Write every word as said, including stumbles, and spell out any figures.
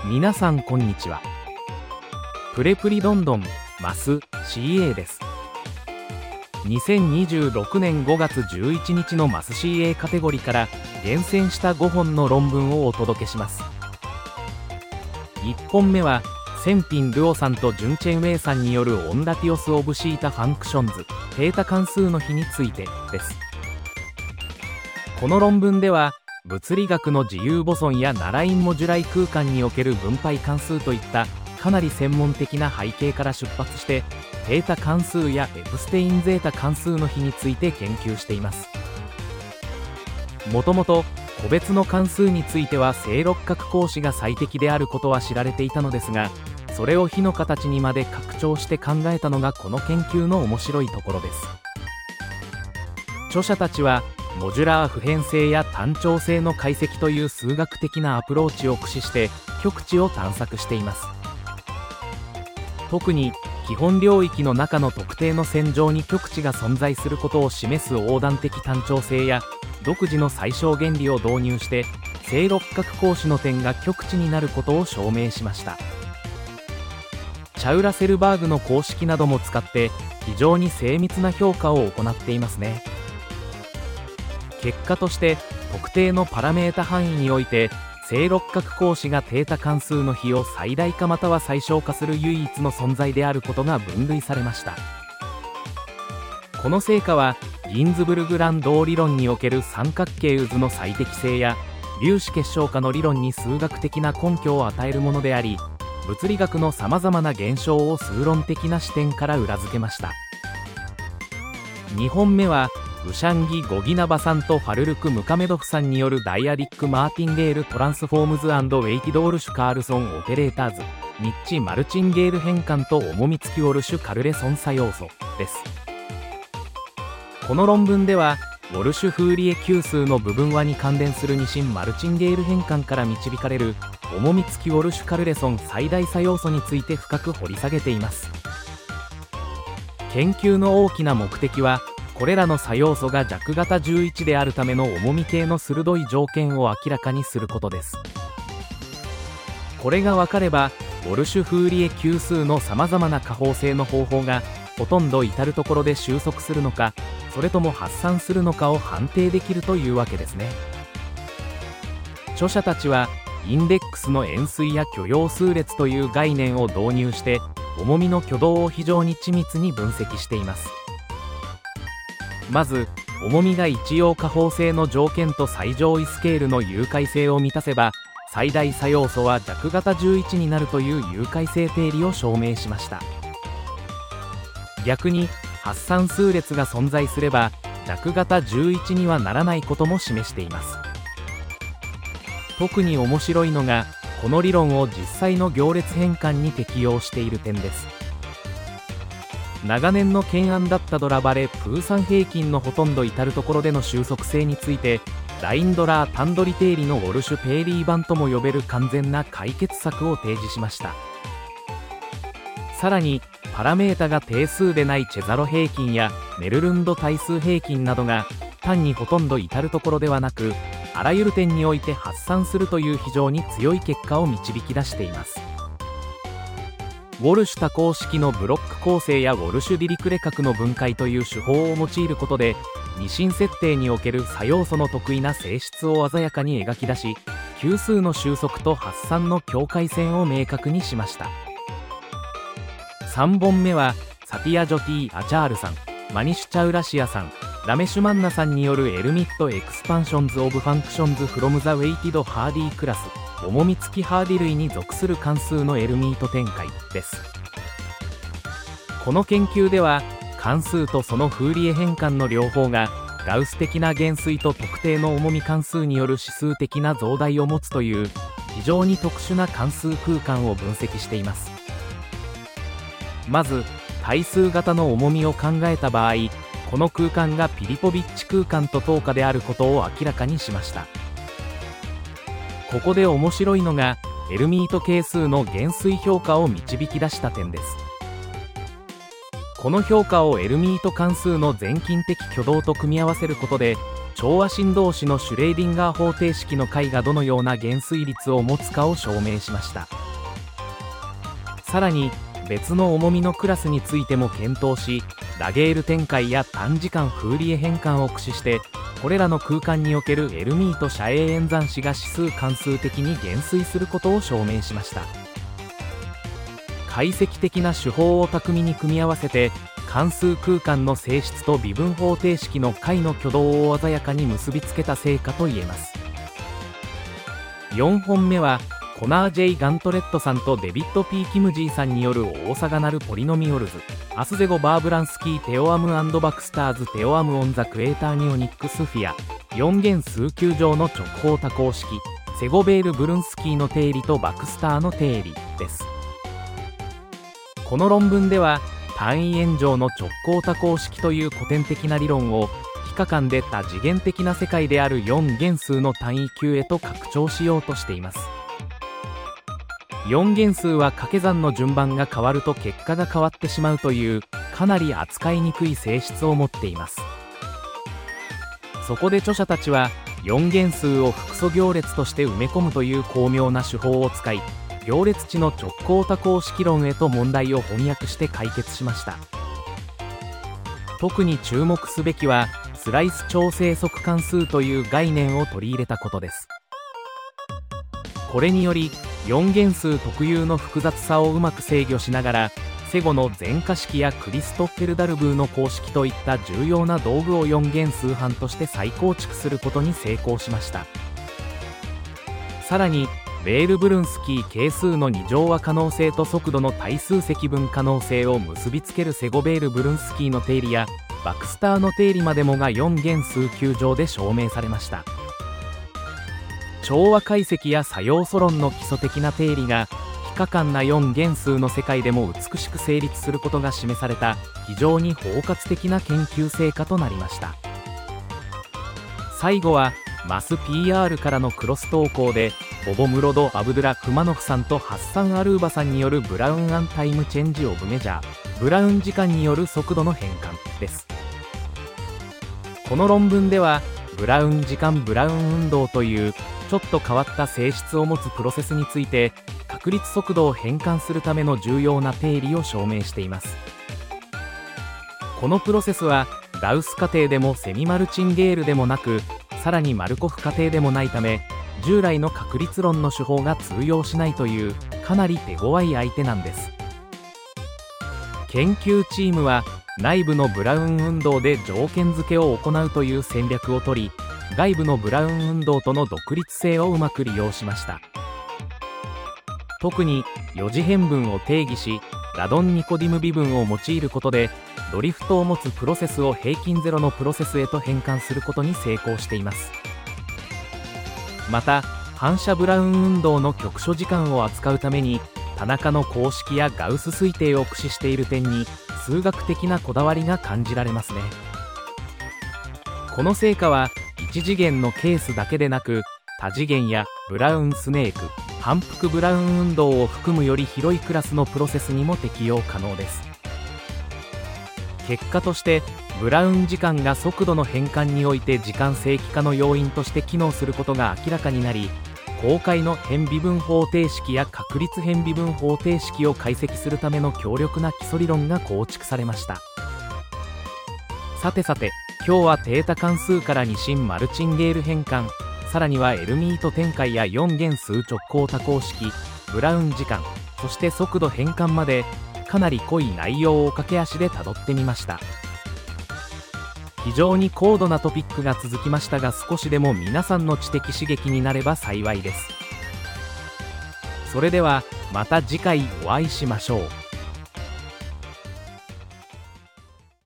皆さんこんにちは。プレプリどんどんマス シーエー です。にせんにじゅうろくねんごがつじゅういちにちのマス シーエー カテゴリーから厳選したごほんの論文をお届けします。いっぽんめはセンピン・ルオさんとジュンチェン・ウェイさんによるオンラティオス・オブ・シータ・ファンクションズデータ関数の比についてです。この論文では物理学の自由ボソンやナラインモジュライ空間における分配関数といったかなり専門的な背景から出発してデータ関数やエプステインゼータ関数の比について研究しています。もともと個別の関数については正六角格子が最適であることは知られていたのですが、それを比の形にまで拡張して考えたのがこの研究の面白いところです。著者たちはモジュラー普遍性や単調性の解析という数学的なアプローチを駆使して極地を探索しています。特に基本領域の中の特定の線上に極地が存在することを示す横断的単調性や独自の最小原理を導入して正六角格子の点が極地になることを証明しました。チャウラセルバーグの公式なども使って非常に精密な評価を行っていますね。結果として特定のパラメータ範囲において正六角格子がデータ関数の比を最大化または最小化する唯一の存在であることが分類されました。この成果はギンズブルグランド理論における三角形渦の最適性や粒子結晶化の理論に数学的な根拠を与えるものであり、物理学のさまざまな現象を数論的な視点から裏付けました。にほんめはウシャンギ・ゴギナバさんとファルルク・ムカメドフさんによるダイアディック・マーティンゲール・トランスフォームズ&ウェイティドールシュ・カールソン・オペレーターズニッチ・マルチンゲール変換と重み付きウォルシュ・カルレソン作用素です。この論文ではウォルシュ・フーリエ級数の部分和に関連する二進マルチンゲール変換から導かれる重み付きウォルシュ・カルレソン最大作用素について深く掘り下げています。研究の大きな目的はこれらの作用素が弱型じゅういちであるための重み系の鋭い条件を明らかにすることです。これが分かればウォルシュ・フーリエ級数のさまざまな可法性の方法がほとんど至るところで収束するのかそれとも発散するのかを判定できるというわけですね。著者たちはインデックスの円錐や許容数列という概念を導入して重みの挙動を非常に緻密に分析しています。まず重みが一様可法性の条件と最上位スケールの有解性を満たせば最大作用素は弱型じゅういちになるという有解性定理を証明しました。逆に発散数列が存在すれば弱型じゅういちにはならないことも示しています。特に面白いのがこの理論を実際の行列変換に適用している点です。長年の懸案だったドラバレ・プーサン平均のほとんど至るところでの収束性についてラインドラー単取り定理のウォルシュ・ペーリー版とも呼べる完全な解決策を提示しました。さらにパラメータが定数でないチェザロ平均やネルルンド対数平均などが単にほとんど至るところではなくあらゆる点において発散するという非常に強い結果を導き出しています。ウォルシュ多項式のブロック構成やウォルシュ・ディリクレ角の分解という手法を用いることで二進設定における作用素の得意な性質を鮮やかに描き出し級数の収束と発散の境界線を明確にしました。さんぼんめはサティア・ジョティ・アチャールさん、マニシュ・チャウラシアさん、ラメシュマンナさんによるエルミット・エクスパンションズ・オブ・ファンクションズ・フロム・ザ・ウェイティド・ハーディクラス重み付きハーディ類に属する関数のエルミート展開です。この研究では関数とそのフーリエ変換の両方がガウス的な減衰と特定の重み関数による指数的な増大を持つという非常に特殊な関数空間を分析しています。まず対数型の重みを考えた場合この空間がピリポビッチ空間と等価であることを明らかにしました。ここで面白いのがエルミート係数の減衰評価を導き出した点です。この評価をエルミート関数の全近的挙動と組み合わせることで調和振動子のシュレーディンガー方程式の解がどのような減衰率を持つかを証明しました。さらに別の重みのクラスについても検討し、ラゲール展開や短時間フーリエ変換を駆使して、これらの空間におけるエルミート遮影演算子が指数関数的に減衰することを証明しました。解析的な手法を巧みに組み合わせて、関数空間の性質と微分方程式の解の挙動を鮮やかに結びつけた成果といえます。よんほんめはコナー・ジェイ・ガントレットさんとデビッド・ P ・キムジーさんによる大差がなるポリノミオルズ、アスゼゴ・バーブランスキー・テオアム&バクスターズ・テオアム・オン・ザ・クエーター・ニオニックス・フィア、よん元数球上の直方多項式、セゴベール・ブルンスキーの定理とバクスターの定理です。この論文では、単位円状の直行多項式という古典的な理論を非可間で多次元的な世界であるよん元数の単位級へと拡張しようとしています。よん元数は掛け算の順番が変わると結果が変わってしまうというかなり扱いにくい性質を持っています。そこで著者たちはよん元数を複素行列として埋め込むという巧妙な手法を使い、行列値の直行多項式論へと問題を翻訳して解決しました。特に注目すべきはスライス調整則関数という概念を取り入れたことです。これによりよん元数特有の複雑さをうまく制御しながら、セゴの全化式やクリストッフェルダルブーの公式といった重要な道具をよん元数範として再構築することに成功しました。さらにベール・ブルンスキー係数の二乗和可能性と速度の対数積分可能性を結びつけるセゴベール・ブルンスキーの定理やバクスターの定理までもがよん元数球上で証明されました。調和解析や作用素論の基礎的な定理が非可間なよん元数の世界でも美しく成立することが示された非常に包括的な研究成果となりました。最後はマス ピーアール からのクロス投稿でボボムロド・アブドゥラ・フマノフさんとハッサン・アルーバさんによるブラウン・アン・タイム・チェンジ・オブ・メジャー、ブラウン時間による速度の変換です。この論文ではブラウン時間ブラウン運動というちょっと変わった性質を持つプロセスについて確率速度を変換するための重要な定理を証明しています。このプロセスはガウス過程でもセミマルチンゲールでもなく、さらにマルコフ過程でもないため、従来の確率論の手法が通用しないというかなり手強い相手なんです。研究チームは内部のブラウン運動で条件付けを行うという戦略を取り、外部のブラウン運動との独立性をうまく利用しました。特によ次変分を定義し、ラドン・ニコディム微分を用いることでドリフトを持つプロセスを平均ゼロのプロセスへと変換することに成功しています。また反射ブラウン運動の局所時間を扱うために田中の公式やガウス推定を駆使している点に数学的なこだわりが感じられますね。この成果はいち次元のケースだけでなく、多次元やブラウンスネーク、反復ブラウン運動を含むより広いクラスのプロセスにも適用可能です。結果としてブラウン時間が速度の変換において時間正規化の要因として機能することが明らかになり、公開の変微分方程式や確率変微分方程式を解析するための強力な基礎理論が構築されました。さてさて、今日はデータ関数から二進マルチンゲール変換、さらにはエルミート展開やよん元数直行多項式、ブラウン時間、そして速度変換までかなり濃い内容を駆け足でたどってみました。非常に高度なトピックが続きましたが、少しでも皆さんの知的刺激になれば幸いです。それではまた次回お会いしましょう。